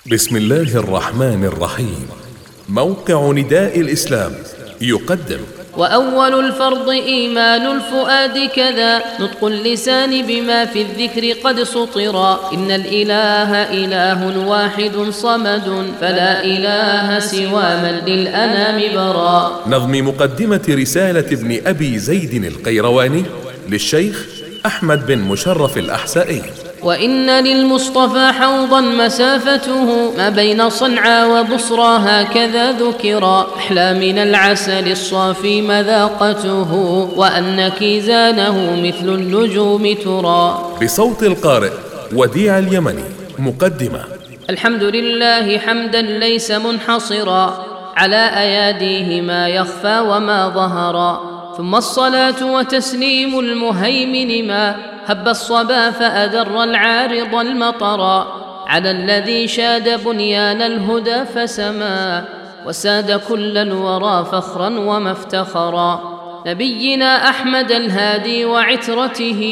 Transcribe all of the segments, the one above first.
بسم الله الرحمن الرحيم. موقع نداء الإسلام يقدم: وأول الفرض إيمان الفؤاد كذا نطق اللسان بما في الذكر قد سطرا إن الإله إله واحد صمد فلا إله سوى من للأنام برا. نظم مقدمة رسالة ابن أبي زيد القيرواني للشيخ أحمد بن مشرف الأحسائي. وإن للمصطفى حوضا مسافته ما بين صنعاء وبصرى هكذا ذكرا أحلى من العسل الصافي مذاقته وأن كيزانه مثل النجوم ترى. بصوت القارئ وديع اليمني. مقدمة: الحمد لله حمدا ليس منحصرا على أياديه ما يخفى وما ظهرا، ثم الصلاة وتسليم المهيمن ما هب الصبا فأدر العارض المطرا على الذي شاد بنيان الهدى فسما وساد كل الورى فخرا ومفتخرا، نبينا أحمد الهادي وعترته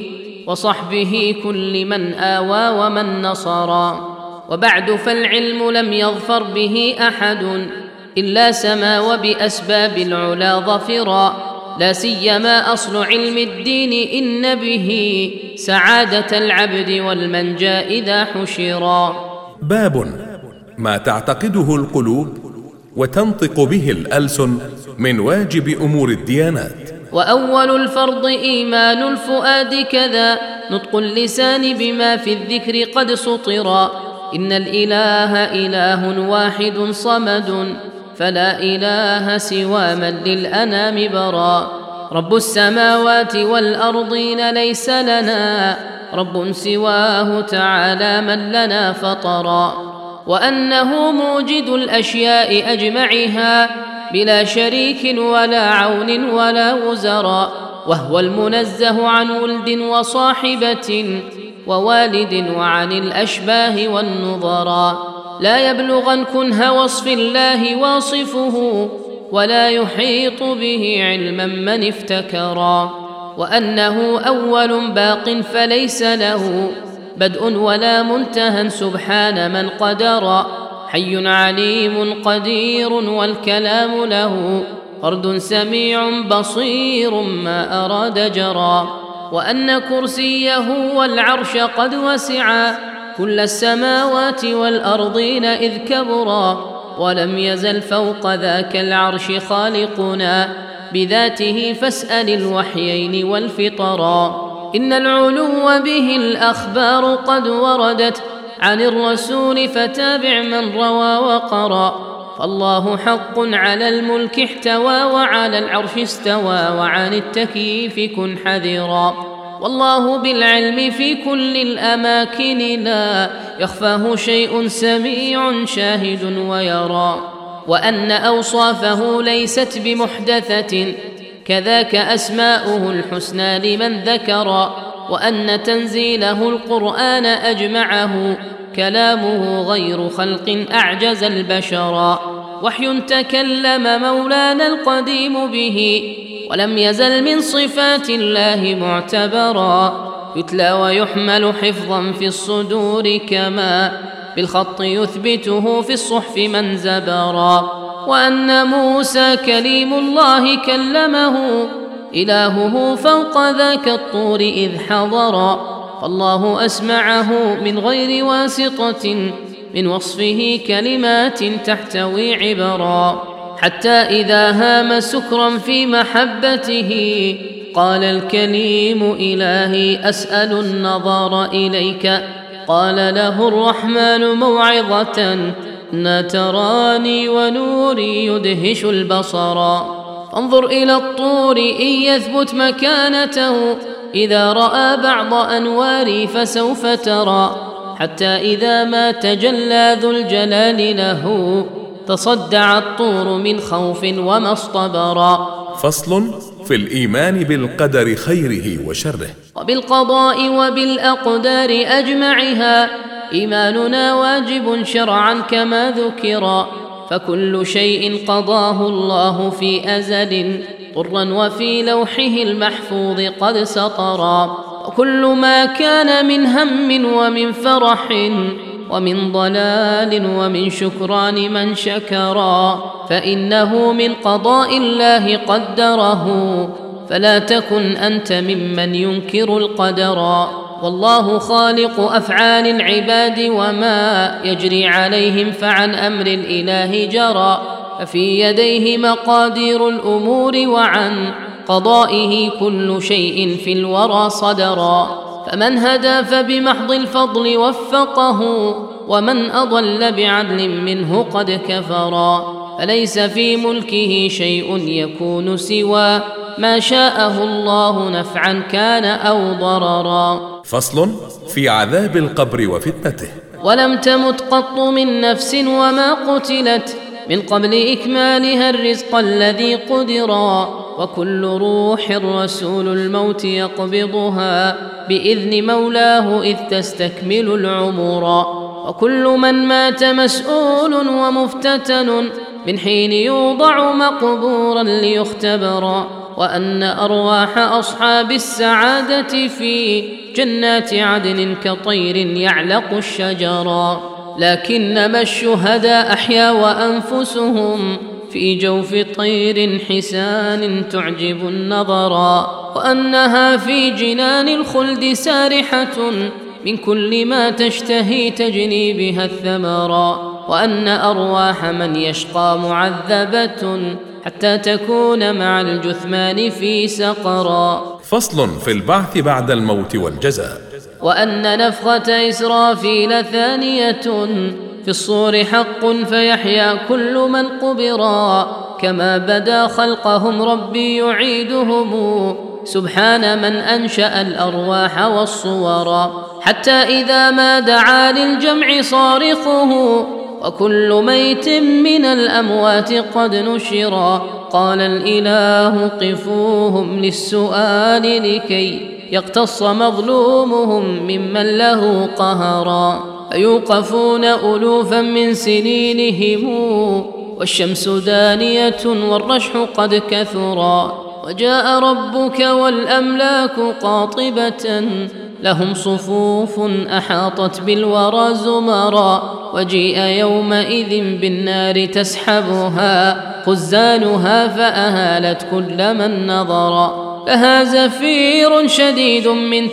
وصحبه كل من آوى ومن نصرا. وبعد فالعلم لم يظفر به أحد إلا سما وبأسباب العلا ظفرا، لا سيما أصل علم الدين إن به سعادة العبد والمنجى إذا حشرا. باب ما تعتقده القلوب وتنطق به الألسن من واجب أمور الديانات. وأول الفرض إيمان الفؤاد كذا نطق اللسان بما في الذكر قد سطرا إن الإله إله واحد صمد فلا إله سوى من للأنام برا. رب السماوات والأرضين ليس لنا رب سواه تعالى من لنا فطرا، وأنه موجد الأشياء أجمعها بلا شريك ولا عون ولا وزرا، وهو المنزه عن ولد وصاحبة ووالد وعن الأشباه والنظرا، لا يبلغن كنه وصف الله واصفه ولا يحيط به علما من افتكرا، وأنه أول باق فليس له بدء ولا منتهى سبحان من قدرا، حي عليم قدير والكلام له فرد سميع بصير ما أراد جرا، وأن كرسيه والعرش قد وسعا كل السماوات والأرضين إذ كبرا، ولم يزل فوق ذاك العرش خالقنا بذاته فاسأل الوحيين والفطرا. إن العلو به الأخبار قد وردت عن الرسول فتابع من روى وقرا، فالله حق على الملك احتوى وعلى العرش استوى وعن التكييف كن حذرا، والله بالعلم في كل الأماكن لا يخفاه شيء سميع شاهد ويرى، وأن أوصافه ليست بمحدثة كذاك أسماؤه الحسنى لمن ذكر، وأن تنزيله القرآن أجمعه كلامه غير خلق أعجز البشرا، وحي تكلم مولانا القديم به ولم يزل من صفات الله معتبرا، يتلى ويحمل حفظا في الصدور كما بالخط يثبته في الصحف من زبرا، وأن موسى كليم الله كلمه إلهه فوق ذاك الطور إذ حضرا، فالله أسمعه من غير واسطة من وصفه كلمات تحتوي عبرا، حتى إذا هام سكرا في محبته قال الكليم إلهي أسأل النظر إليك، قال له الرحمن موعظة إن تراني ونوري يدهش البصرا، فانظر إلى الطور إن يثبت مكانته إذا رأى بعض أنواري فسوف ترى، حتى إذا ما تجلى ذو الجلال له تصدع الطور من خوف وما اصطبرا. فصل في الإيمان بالقدر خيره وشره. وبالقضاء وبالأقدار أجمعها إيماننا واجب شرعا كما ذكرا، فكل شيء قضاه الله في أزل طرا وفي لوحه المحفوظ قد سطرا، وكل ما كان من هم ومن فرح ومن ضلال ومن شكران من شكرا، فإنه من قضاء الله قدره، فلا تكن أنت ممن ينكر القدر. والله خالق أفعال العباد وما يجري عليهم، فعن أمر الإله جرى، ففي يديه مقادير الأمور، وعن قضائه كل شيء في الورى صدرا. فمن هدى فبمحض الفضل وفقه، ومن أضل بعدل منه قد كفرا. فليس في ملكه شيء يكون سوى ما شاءه الله، نفعا كان أو ضررا. فصل في عذاب القبر وفتنته. ولم تمت قط من نفس وما قتلت من قبل إكمالها الرزق الذي قدرا، وكل روح رسول الموت يقبضها بإذن مولاه إذ تستكمل العمر. وكل من مات مسؤول ومفتتن من حين يوضع مقبورا ليختبرا، وأن أرواح أصحاب السعادة في جنات عدن كطير يعلق الشجرا، لكنما الشهداء أحيا وأنفسهم في جوف طير حسان تعجب النظرا، وأنها في جنان الخلد سارحة من كل ما تشتهي تجني بها الثمرا، وأن أرواح من يشقى معذبة حتى تكون مع الجثمان في سقرا. فصل في البعث بعد الموت والجزاء. وأن نفخة إسرافيل ثانية في الصور حق، فيحيا كل من قبرا، كما بدا خلقهم ربي يعيدهم، سبحان من أنشأ الأرواح والصورا. حتى إذا ما دعا للجمع صارخه، وكل ميت من الأموات قد نشرا، قال الإله قفوهم للسؤال لكي يقتص مظلومهم ممن له قهرا. فيوقفون ألوفا من سنينهم، والشمس دانية والرشح قد كثرا، وجاء ربك والأملاك قاطبة لهم صفوف أحاطت بالورى زمرا، وجيء يومئذ بالنار تسحبها خزانها فأهالت كل من نظرا، لها زفير شديد من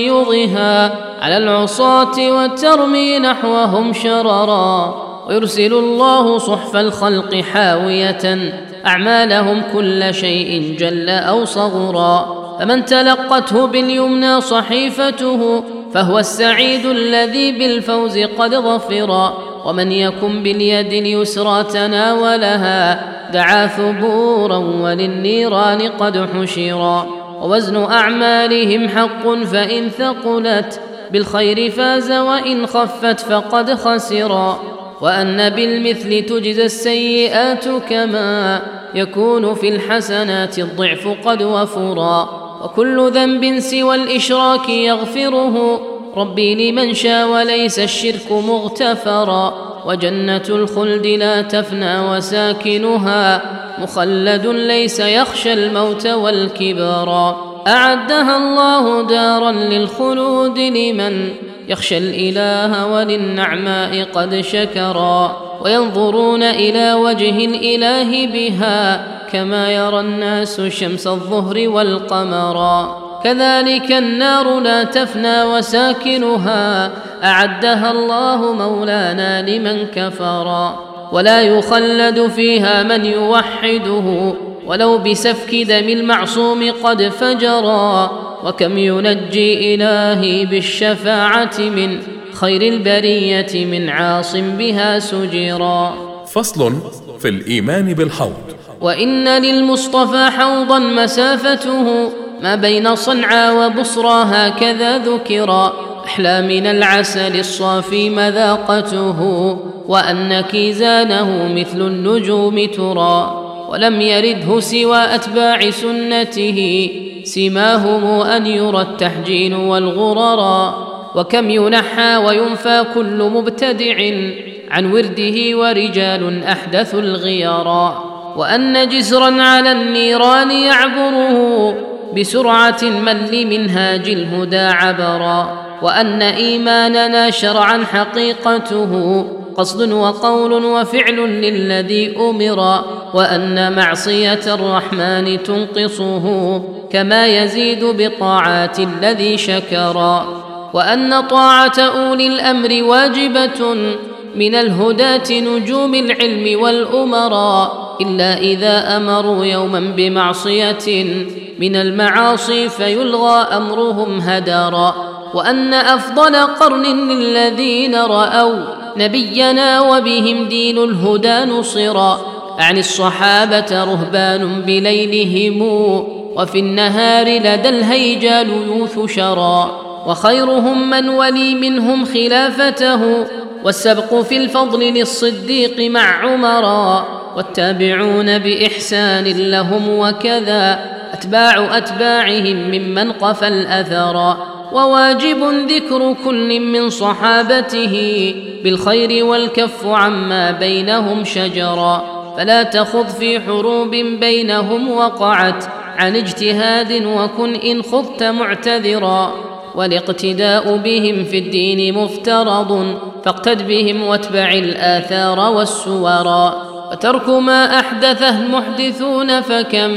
تغيظها على العصاة وترمي نحوهم شررا، ويرسل الله صحف الخلق حاوية أعمالهم كل شيء جل أو صغرا، فمن تلقته باليمنى صحيفته فهو السعيد الذي بالفوز قد ظفرا، ومن يكن باليد اليسرى تناولها دعا ثبورا وللنيران قد حشرا، ووزن أعمالهم حق فإن ثقلت بالخير فاز وإن خفت فقد خسرا، وأن بالمثل تجزى السيئات كما يكون في الحسنات الضعف قد وفرا، وكل ذنب سوى الإشراك يغفره ربي لمن شاء وليس الشرك مغتفرا، وجنة الخلد لا تفنى وساكنها مخلد ليس يخشى الموت والكبرا، أعدها الله دارا للخلود لمن يخشى الإله وللنعماء قد شكرا، وينظرون إلى وجه الإله بها كما يرى الناس شمس الظهر والقمرا، كذلك النار لا تفنى وساكنها أعدها الله مولانا لمن كفرا، ولا يخلد فيها من يوحده ولو بسفك دم المعصوم قد فجرا، وكم ينجي إلهي بالشفاعة من خير البرية من عاص بها سجرا. فصل في الإيمان بالحوض. وإن للمصطفى حوضا مسافته ما بين صنعاء وبصرى هكذا ذكرا، أحلى من العسل الصافي مذاقته، وأن كيزانه مثل النجوم ترى، ولم يرده سوى أتباع سنته سماهم أن يرى التحجين والغررا، وكم ينحى وينفى كل مبتدع عن ورده ورجال أحدثوا الغيرا، وأن جسرا على النيران يعبره بسرعة من لمنهاج الهدى عبرا، وأن إيماننا شرعا حقيقته قصد وقول وفعل للذي أمر، وأن معصية الرحمن تنقصه كما يزيد بطاعات الذي شكر، وأن طاعة أولي الأمر واجبة من الهداة نجوم العلم والأمراء، إلا إذا أمروا يوما بمعصية من المعاصي فيلغى أمرهم هدرا، وأن أفضل قرن للذين رأوا نبينا وبهم دين الهدى نصرا، عن الصحابة رهبان بليلهم وفي النهار لدى الهيجال يوث شرا، وخيرهم من ولي منهم خلافته، والسبق في الفضل للصديق مع عمرا، والتابعون بإحسان لهم وكذا أتباع أتباعهم ممن قفى الأثرا، وواجب ذكر كل من صحابته بالخير والكف عما بينهم شجرا، فلا تخض في حروب بينهم وقعت عن اجتهاد وكن إن خضت معتذرا، والاقتداء بهم في الدين مفترض فاقتد بهم واتبع الآثار والسورا، وترك ما أحدثه المحدثون فكم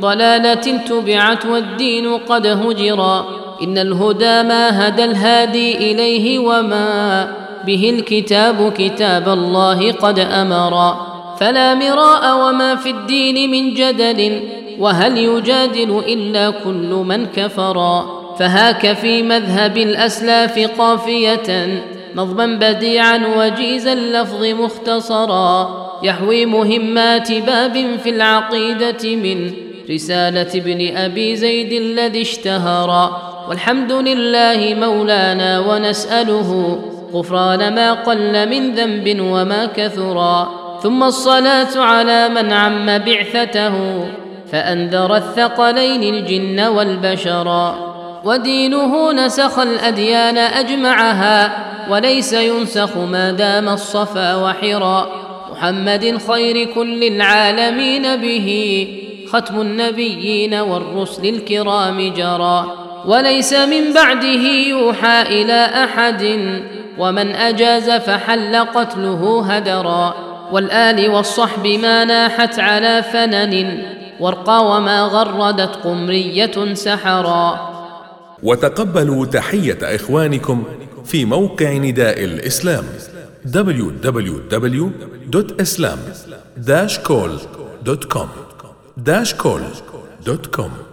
ضلالة تبعت والدين قد هجرا، إن الهدى ما هدى الهادي إليه وما به الكتاب كتاب الله قد أمرا، فلا مراء وما في الدين من جدل وهل يجادل إلا كل من كفرا، فهاك في مذهب الأسلاف قافية نظما بديعا وجيز اللفظ مختصرا، يحوي مهمات باب في العقيدة من رسالة ابن أبي زيد الذي اشتهرا، والحمد لله مولانا ونسأله غفران ما قل من ذنب وما كثرا، ثم الصلاة على من عم بعثته فأنذر الثقلين الجن والبشرا، ودينه نسخ الأديان أجمعها وليس ينسخ ما دام الصفا وحرا، محمد خير كل العالمين به ختم النبيين والرسل الكرام جرى، وليس من بعده يوحى إلى أحد ومن أجاز فحل قتله هدرا، والآل والصحب ما ناحت على فنن وارقى وما غردت قمرية سحرا. وتقبلوا تحية إخوانكم في موقع نداء الإسلام www.islam-call.com